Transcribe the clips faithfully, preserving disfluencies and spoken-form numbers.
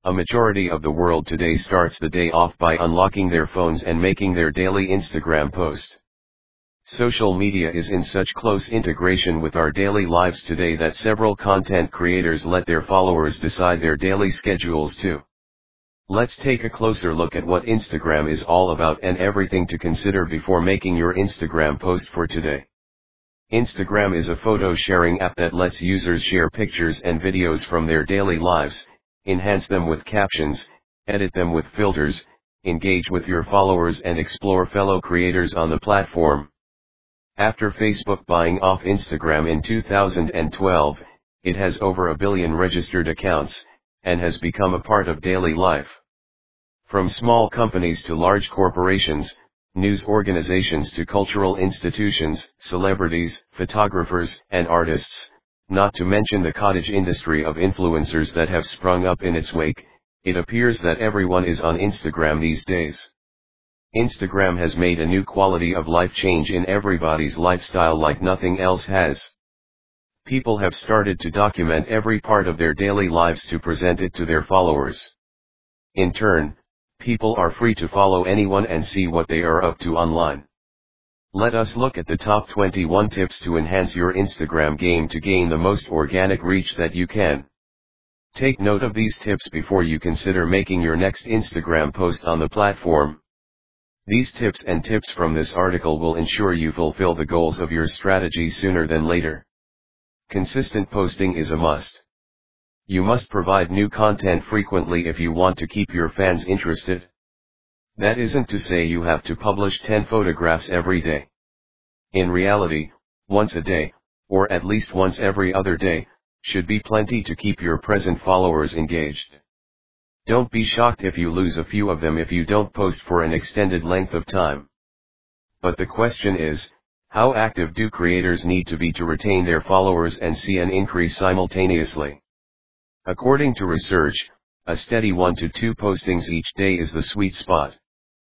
A majority of the world today starts the day off by unlocking their phones and making their daily Instagram post. Social media is in such close integration with our daily lives today that several content creators let their followers decide their daily schedules too. Let's take a closer look at what Instagram is all about and everything to consider before making your Instagram post for today. Instagram is a photo sharing app that lets users share pictures and videos from their daily lives, enhance them with captions, edit them with filters, engage with your followers and explore fellow creators on the platform. After Facebook buying off Instagram in two thousand twelve, it has over a billion registered accounts, and has become a part of daily life. From small companies to large corporations, news organizations to cultural institutions, celebrities, photographers, and artists, not to mention the cottage industry of influencers that have sprung up in its wake, it appears that everyone is on Instagram these days. Instagram has made a new quality of life change in everybody's lifestyle like nothing else has. People have started to document every part of their daily lives to present it to their followers. In turn, people are free to follow anyone and see what they are up to online. Let us look at the top twenty-one tips to enhance your Instagram game to gain the most organic reach that you can. Take note of these tips before you consider making your next Instagram post on the platform. These tips and tips from this article will ensure you fulfill the goals of your strategy sooner than later. Consistent posting is a must. You must provide new content frequently if you want to keep your fans interested. That isn't to say you have to publish ten photographs every day. In reality, once a day, or at least once every other day, should be plenty to keep your present followers engaged. Don't be shocked if you lose a few of them if you don't post for an extended length of time. But the question is, how active do creators need to be to retain their followers and see an increase simultaneously? According to research, a steady one to two postings each day is the sweet spot.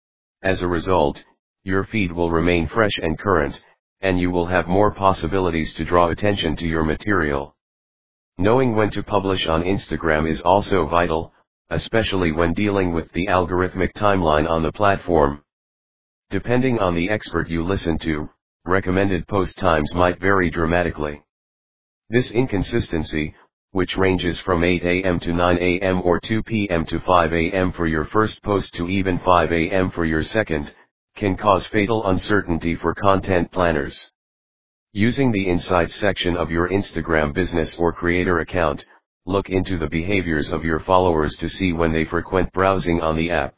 As a result, your feed will remain fresh and current, and you will have more possibilities to draw attention to your material. Knowing when to publish on Instagram is also vital, especially when dealing with the algorithmic timeline on the platform. Depending on the expert you listen to, recommended post times might vary dramatically. This inconsistency, which ranges from eight A M to nine A M or two P M to five A M for your first post to even five A M for your second, can cause fatal uncertainty for content planners. Using the Insights section of your Instagram business or creator account, look into the behaviors of your followers to see when they frequent browsing on the app.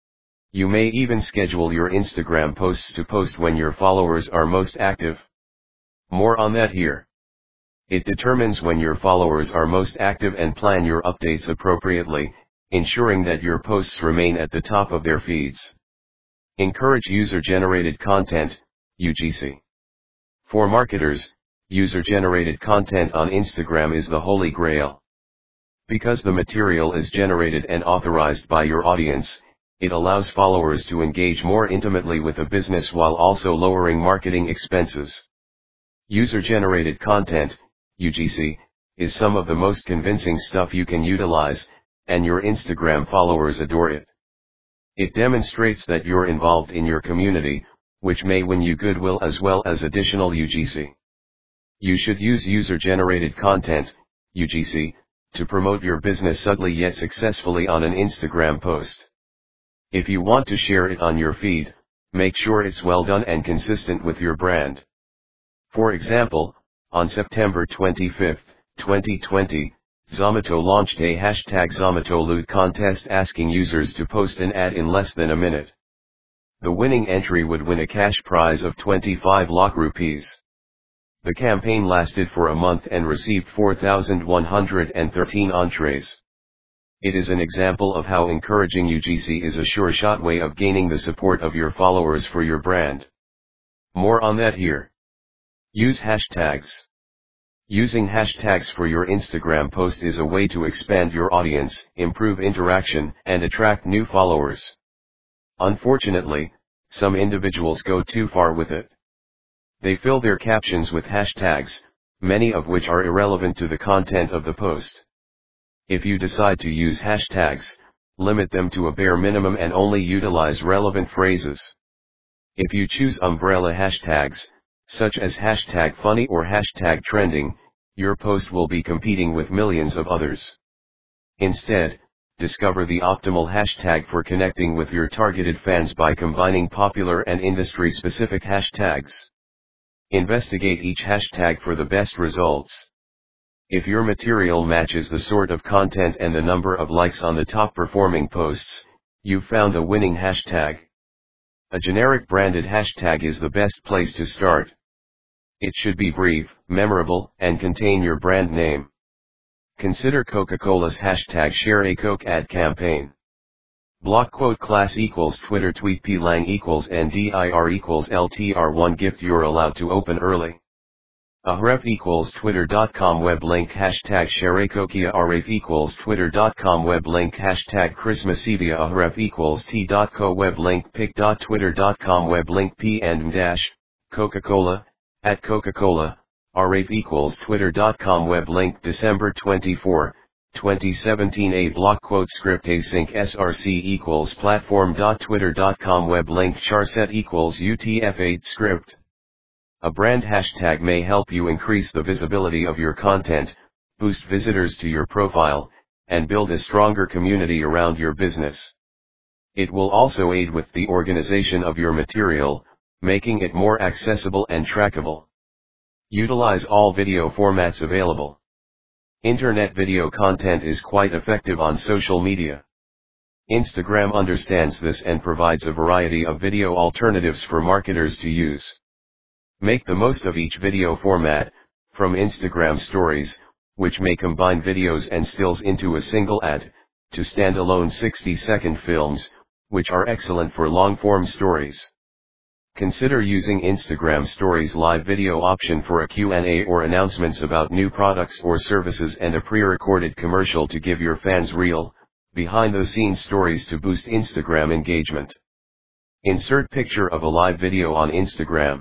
You may even schedule your Instagram posts to post when your followers are most active. More on that here. It determines when your followers are most active and plan your updates appropriately, ensuring that your posts remain at the top of their feeds. Encourage user-generated content, U G C. For marketers, user-generated content on Instagram is the holy grail. Because the material is generated and authorized by your audience, it allows followers to engage more intimately with a business while also lowering marketing expenses. User-generated content, U G C, is some of the most convincing stuff you can utilize, and your Instagram followers adore it. It demonstrates that you're involved in your community, which may win you goodwill as well as additional U G C. You should use user-generated content, U G C, to promote your business subtly yet successfully on an Instagram post. If you want to share it on your feed, make sure it's well done and consistent with your brand. For example, on September twenty-fifth, twenty twenty, Zomato launched a hashtag ZomatoLoot contest asking users to post an ad in less than a minute. The winning entry would win a cash prize of twenty-five lakh rupees. The campaign lasted for a month and received four thousand one hundred thirteen entrees. It is an example of how encouraging U G C is a sure-shot way of gaining the support of your followers for your brand. More on that here. Use hashtags. Using hashtags for your Instagram post is a way to expand your audience, improve interaction, and attract new followers. Unfortunately, some individuals go too far with it. They fill their captions with hashtags, many of which are irrelevant to the content of the post. If you decide to use hashtags, limit them to a bare minimum and only utilize relevant phrases. If you choose umbrella hashtags, such as hashtag funny or hashtag trending, your post will be competing with millions of others. Instead, discover the optimal hashtag for connecting with your targeted fans by combining popular and industry-specific hashtags. Investigate each hashtag for the best results. If your material matches the sort of content and the number of likes on the top performing posts, you've found a winning hashtag. A generic branded hashtag is the best place to start. It should be brief, memorable, and contain your brand name. Consider Coca-Cola's hashtag Share a Coke ad campaign. Block quote class equals Twitter tweet P lang equals N D I R equals L T R one gift you're allowed to open early. Ahref equals twitter dot com web link hashtag shareakokia aref equals twitter dot com web link hashtag Christmasevia Ahref equals t dot co web link pic dot twitter dot com web link p and dash Coca-Cola at Coca-Cola Aref equals twitter dot com web link December twenty-fourth, twenty seventeen a block quote script async src equals platform dot twitter dot com web link charset equals U T F eight script. A brand hashtag may help you increase the visibility of your content, boost visitors to your profile, and build a stronger community around your business. It will also aid with the organization of your material, making it more accessible and trackable. Utilize all video formats available. Internet video content is quite effective on social media. Instagram understands this and provides a variety of video alternatives for marketers to use. Make the most of each video format, from Instagram Stories, which may combine videos and stills into a single ad, to standalone sixty second films, which are excellent for long-form stories. Consider using Instagram Stories live video option for a Q and A or announcements about new products or services and a pre-recorded commercial to give your fans real, behind-the-scenes stories to boost Instagram engagement. Insert picture of a live video on Instagram.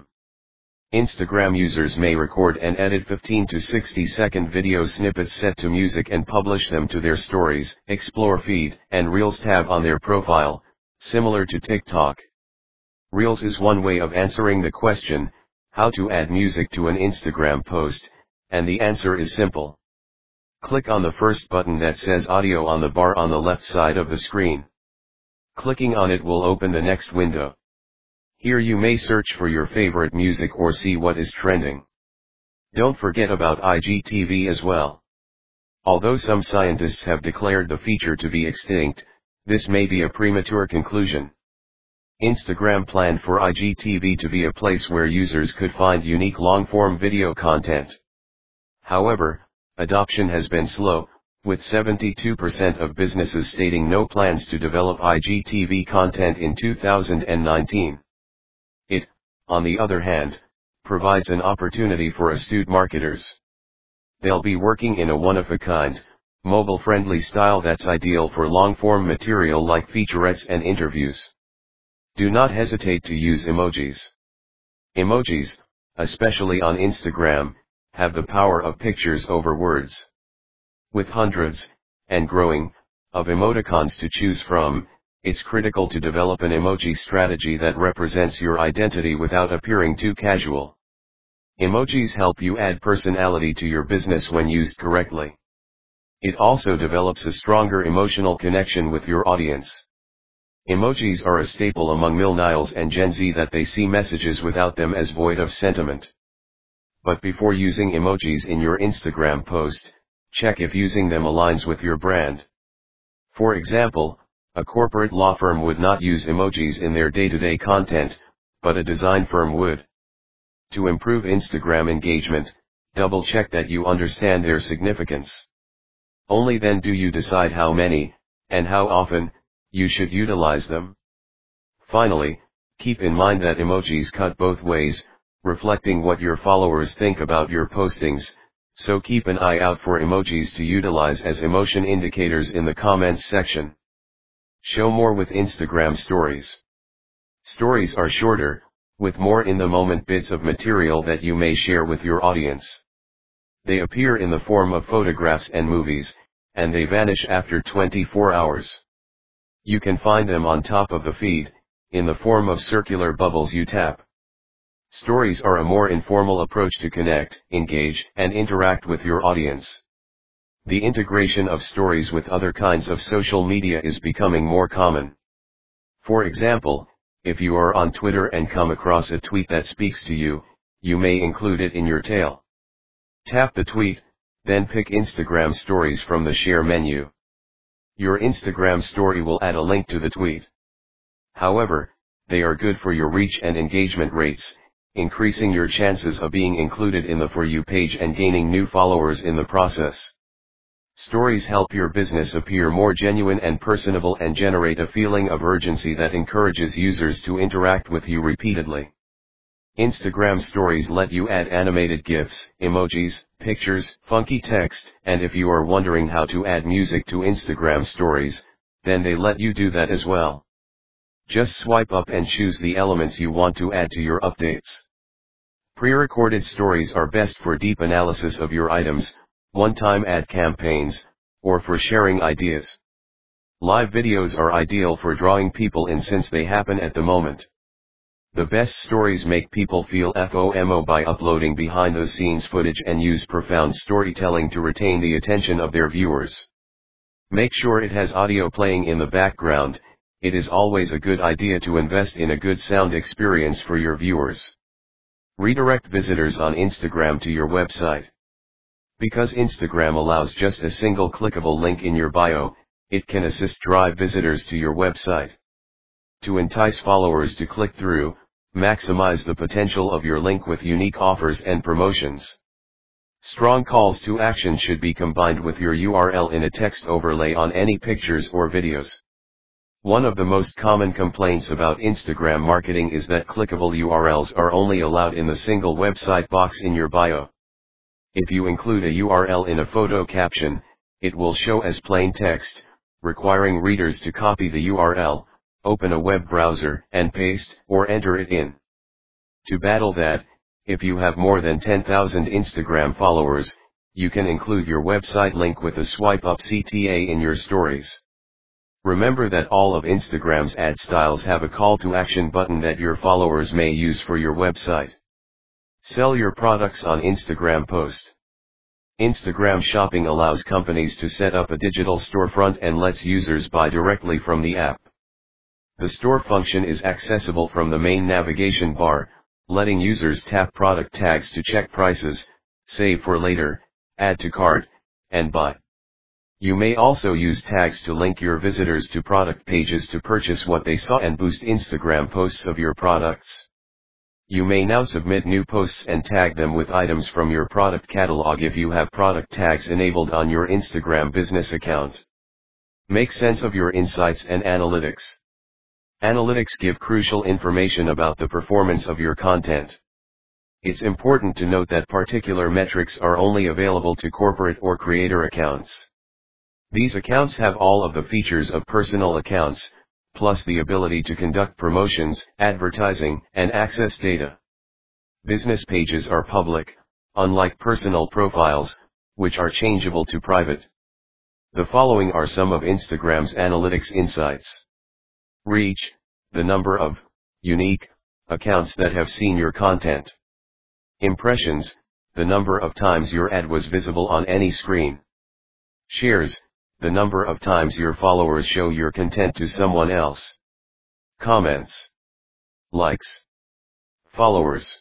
Instagram users may record and edit fifteen to sixty second video snippets set to music and publish them to their Stories, Explore feed, and Reels tab on their profile, similar to TikTok. Reels is one way of answering the question, how to add music to an Instagram post, and the answer is simple. Click on the first button that says audio on the bar on the left side of the screen. Clicking on it will open the next window. Here you may search for your favorite music or see what is trending. Don't forget about I G T V as well. Although some scientists have declared the feature to be extinct, this may be a premature conclusion. Instagram planned for I G T V to be a place where users could find unique long-form video content. However, adoption has been slow, with seventy-two percent of businesses stating no plans to develop I G T V content in two thousand nineteen. It, on the other hand, provides an opportunity for astute marketers. They'll be working in a one-of-a-kind, mobile-friendly style that's ideal for long-form material like featurettes and interviews. Do not hesitate to use emojis. Emojis, especially on Instagram, have the power of pictures over words. With hundreds, and growing, of emoticons to choose from, it's critical to develop an emoji strategy that represents your identity without appearing too casual. Emojis help you add personality to your business when used correctly. It also develops a stronger emotional connection with your audience. Emojis are a staple among millennials and Gen Z that they see messages without them as void of sentiment. But before using emojis in your Instagram post, check if using them aligns with your brand. For example, a corporate law firm would not use emojis in their day-to-day content, but a design firm would. To improve Instagram engagement, double-check that you understand their significance. Only then do you decide how many, and how often, you should utilize them. Finally, keep in mind that emojis cut both ways, reflecting what your followers think about your postings, so keep an eye out for emojis to utilize as emotion indicators in the comments section. Show more with Instagram Stories. Stories are shorter, with more in-the-moment bits of material that you may share with your audience. They appear in the form of photographs and movies, and they vanish after twenty-four hours. You can find them on top of the feed, in the form of circular bubbles you tap. Stories are a more informal approach to connect, engage, and interact with your audience. The integration of stories with other kinds of social media is becoming more common. For example, if you are on Twitter and come across a tweet that speaks to you, you may include it in your tale. Tap the tweet, then pick Instagram Stories from the Share menu. Your Instagram story will add a link to the tweet. However, they are good for your reach and engagement rates, increasing your chances of being included in the For You page and gaining new followers in the process. Stories help your business appear more genuine and personable and generate a feeling of urgency that encourages users to interact with you repeatedly. Instagram Stories let you add animated GIFs, emojis, pictures, funky text, and if you are wondering how to add music to Instagram Stories, then they let you do that as well. Just swipe up and choose the elements you want to add to your updates. Pre-recorded stories are best for deep analysis of your items, one-time ad campaigns, or for sharing ideas. Live videos are ideal for drawing people in since they happen at the moment. The best stories make people feel FOMO by uploading behind-the-scenes footage and use profound storytelling to retain the attention of their viewers. Make sure it has audio playing in the background. It is always a good idea to invest in a good sound experience for your viewers. Redirect visitors on Instagram to your website. Because Instagram allows just a single clickable link in your bio, it can assist drive visitors to your website. To entice followers to click through, maximize the potential of your link with unique offers and promotions. Strong calls to action should be combined with your U R L in a text overlay on any pictures or videos. One of the most common complaints about Instagram marketing is that clickable U R Ls are only allowed in the single website box in your bio. If you include a U R L in a photo caption, it will show as plain text, requiring readers to copy the U R L, open a web browser, and paste or enter it in. To battle that, if you have more than ten thousand Instagram followers, you can include your website link with a swipe-up C T A in your stories. Remember that all of Instagram's ad styles have a call to action button that your followers may use for your website. Sell your products on Instagram Post. Instagram Shopping allows companies to set up a digital storefront and lets users buy directly from the app. The store function is accessible from the main navigation bar, letting users tap product tags to check prices, save for later, add to cart, and buy. You may also use tags to link your visitors to product pages to purchase what they saw and boost Instagram posts of your products. You may now submit new posts and tag them with items from your product catalog if you have product tags enabled on your Instagram business account. Make sense of your insights and analytics. Analytics give crucial information about the performance of your content. It's important to note that particular metrics are only available to corporate or creator accounts. These accounts have all of the features of personal accounts, plus the ability to conduct promotions, advertising, and access data. Business pages are public, unlike personal profiles, which are changeable to private. The following are some of Instagram's analytics insights. Reach, the number of unique accounts that have seen your content. Impressions, the number of times your ad was visible on any screen. Shares, the number of times your followers show your content to someone else. Comments. Likes. Followers.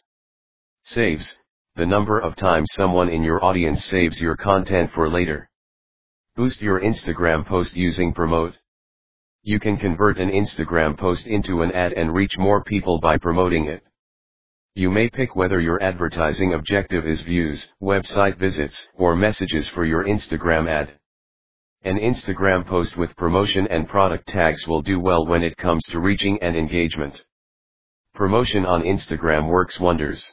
Saves, the number of times someone in your audience saves your content for later. Boost your Instagram post using Promote. You can convert an Instagram post into an ad and reach more people by promoting it. You may pick whether your advertising objective is views, website visits, or messages for your Instagram ad. An Instagram post with promotion and product tags will do well when it comes to reaching and engagement. Promotion on Instagram works wonders.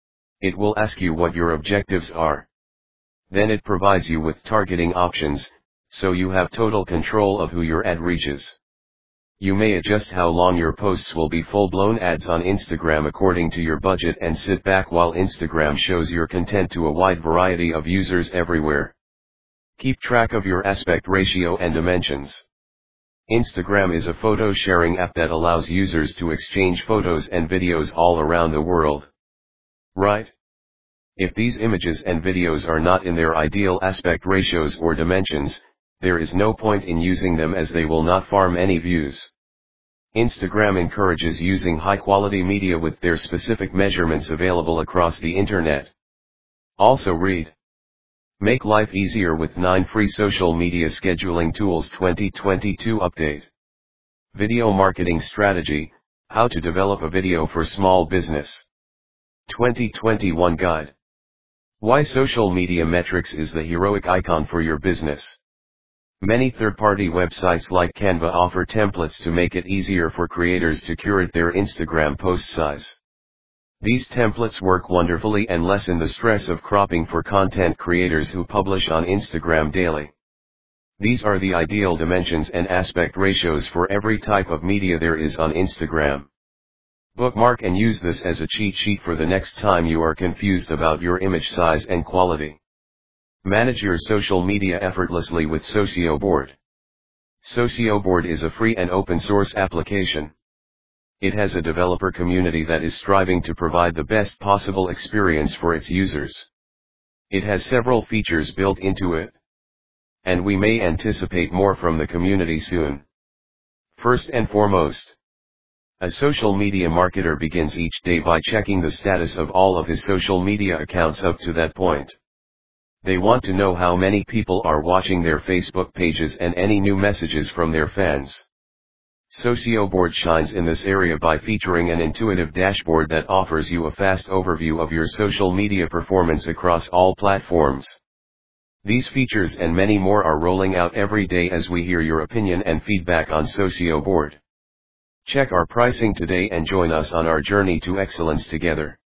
It will ask you what your objectives are. Then it provides you with targeting options, so you have total control of who your ad reaches. You may adjust how long your posts will be full-blown ads on Instagram according to your budget and sit back while Instagram shows your content to a wide variety of users everywhere. Keep track of your aspect ratio and dimensions. Instagram is a photo sharing app that allows users to exchange photos and videos all around the world. Right? If these images and videos are not in their ideal aspect ratios or dimensions, there is no point in using them as they will not farm any views. Instagram encourages using high-quality media with their specific measurements available across the internet. Also read. Make life easier with nine free social media scheduling tools twenty twenty-two update. Video marketing strategy, how to develop a video for small business. twenty twenty-one guide. Why social media metrics is the heroic icon for your business. Many third-party websites like Canva offer templates to make it easier for creators to curate their Instagram post size. These templates work wonderfully and lessen the stress of cropping for content creators who publish on Instagram daily. These are the ideal dimensions and aspect ratios for every type of media there is on Instagram. Bookmark and use this as a cheat sheet for the next time you are confused about your image size and quality. Manage your social media effortlessly with SocioBoard. SocioBoard is a free and open source application. It has a developer community that is striving to provide the best possible experience for its users. It has several features built into it, and we may anticipate more from the community soon. First and foremost, a social media marketer begins each day by checking the status of all of his social media accounts up to that point. They want to know how many people are watching their Facebook pages and any new messages from their fans. SocioBoard shines in this area by featuring an intuitive dashboard that offers you a fast overview of your social media performance across all platforms. These features and many more are rolling out every day as we hear your opinion and feedback on SocioBoard. Check our pricing today and join us on our journey to excellence together.